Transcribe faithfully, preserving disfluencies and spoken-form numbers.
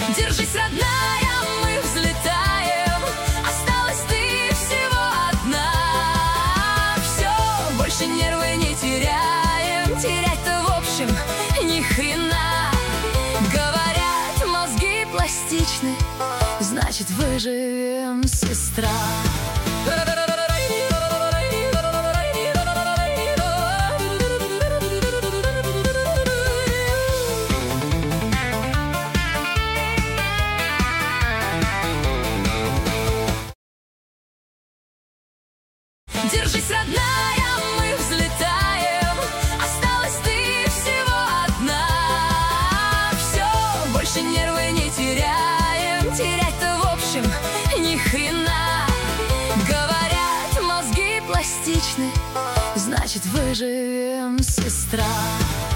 Держись, родная, мы взлетаем. Осталась ты всего одна. Все, больше нервы не теряем. Терять-то в общем ни хрена. Говорят, мозги пластичны, значит, выживем, сестра. Держись, родная, мы взлетаем. Осталась ты всего одна. Все, больше нервы не теряем. Терять-то в общем ни хрена. Говорят, мозги пластичны, значит, выживем, сестра.